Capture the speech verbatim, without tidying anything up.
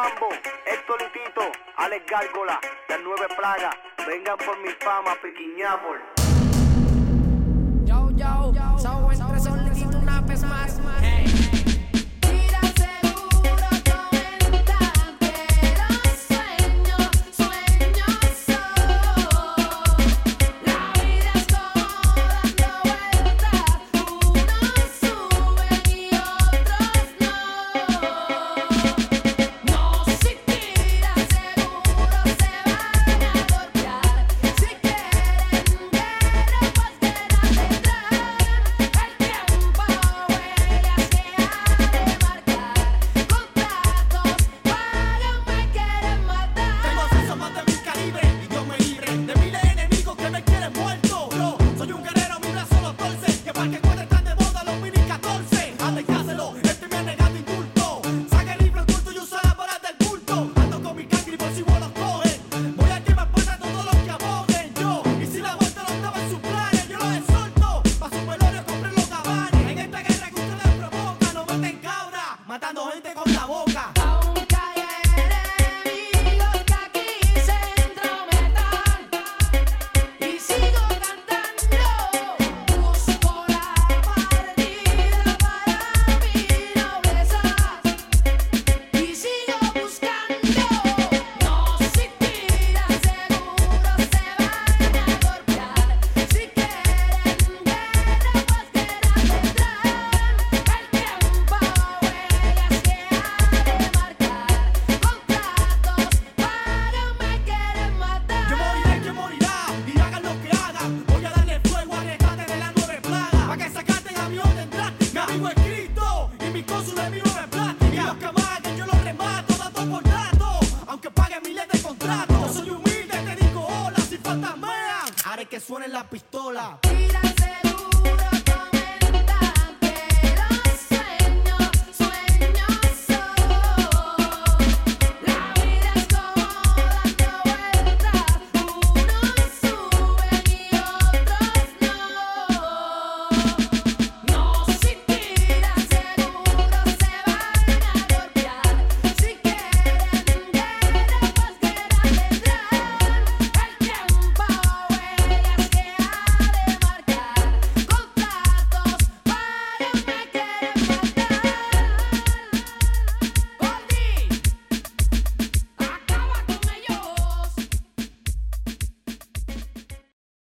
Mambo, Héctor Litito, Alex Gárgola, las nueve plagas, vengan por mi fama, Piquiñapol. Yo, yo, yo, so entre solito una vez más, hey. Matando gente con la boca. Aunque hay enemigos que aquí se entrometan y sigo cantando, busco la partida para mi nobleza y sigo buscando. No si tiran seguro se van a golpear. Si quieren guerra pues guerra tendrán. El tiempo de mi nueve plática. Y los que maguen yo los remato dando por dato, aunque paguen miles de contratos. Yo soy humilde, te digo hola si fantasmean, haré que suene la pistola.